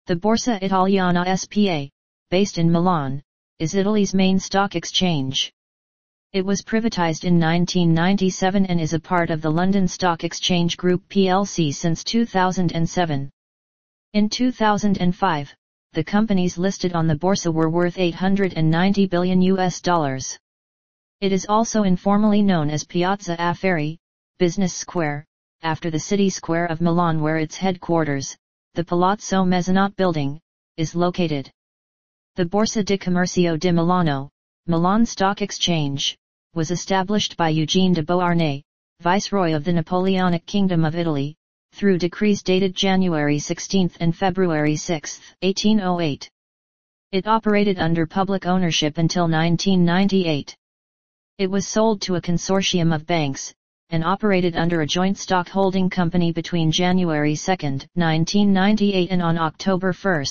The Borsa Italiana S.p.A., based in Milan, is Italy's main stock exchange. It was privatized in 1997 and is a part of the London Stock Exchange Group plc since 2007. In 2005, the companies listed on the Borsa were worth $890 billion. It is also informally known as Piazza Affari, Business Square, after the city square of Milan where its headquarters, the Palazzo Mezzanotte building, is located. The Borsa di Commercio di Milano, Milan Stock Exchange, was established by Eugene de Beauharnais, Viceroy of the Napoleonic Kingdom of Italy, through decrees dated January 16 and February 6, 1808. It operated under public ownership until 1998. It was sold to a consortium of banks, and operated under a joint stock holding company between January 2, 1998 and on October 1,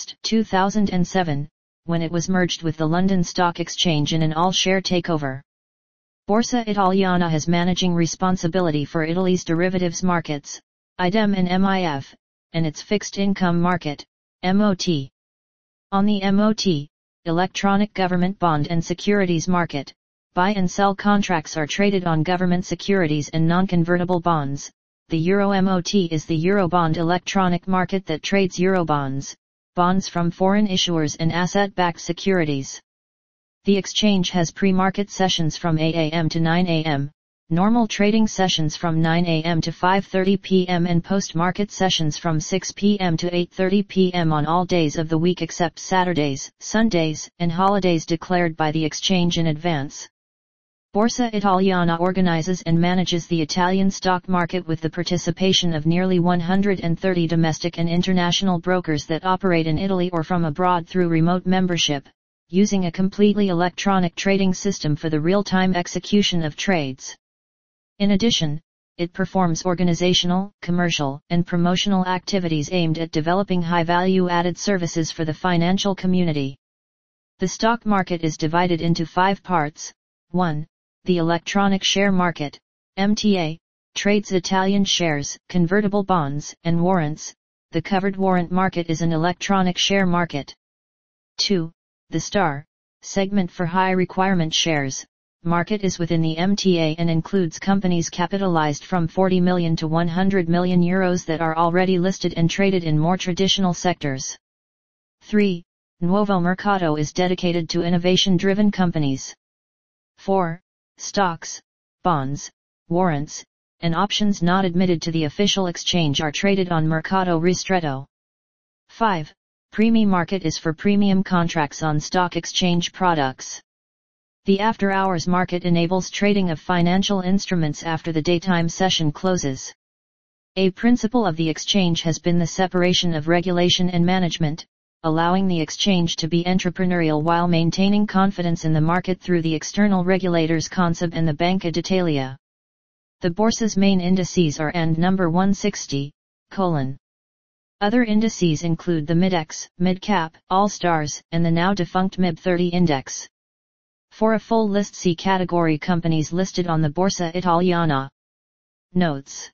2007, when it was merged with the London Stock Exchange in an all-share takeover. Borsa Italiana has managing responsibility for Italy's derivatives markets, IDEM and MIF, and its fixed income market, MOT. On the MOT, electronic government bond and securities market, buy and sell contracts are traded on government securities and non-convertible bonds. The Euro MOT is the Eurobond electronic market that trades Eurobonds, bonds from foreign issuers and asset-backed securities. The exchange has pre-market sessions from 8 a.m. to 9 a.m., normal trading sessions from 9 a.m. to 5:30 p.m. and post-market sessions from 6 p.m. to 8:30 p.m. on all days of the week except Saturdays, Sundays, and holidays declared by the exchange in advance. Borsa Italiana organizes and manages the Italian stock market with the participation of nearly 130 domestic and international brokers that operate in Italy or from abroad through remote membership, using a completely electronic trading system for the real-time execution of trades. In addition, it performs organizational, commercial, and promotional activities aimed at developing high-value-added services for the financial community. The stock market is divided into 5 parts. 1. The electronic share market, MTA, trades Italian shares, convertible bonds, and warrants. The covered warrant market is an electronic share market. 2. The STAR, segment for high requirement shares, market is within the MTA and includes companies capitalized from 40 million to 100 million euros that are already listed and traded in more traditional sectors. 3. Nuovo Mercato is dedicated to innovation-driven companies. 4. Stocks, bonds, warrants, and options not admitted to the official exchange are traded on Mercato Ristretto. 5. Premi market is for premium contracts on stock exchange products. The after-hours market enables trading of financial instruments after the daytime session closes. A principle of the exchange has been the separation of regulation and management, allowing the exchange to be entrepreneurial while maintaining confidence in the market through the external regulators CONSOB and the Banca d'Italia. The Borsa's main indices are and number 160, Other indices include the Midex, Midcap, All Stars, and the now defunct MIB 30 index. For a full list see category companies listed on the Borsa Italiana. Notes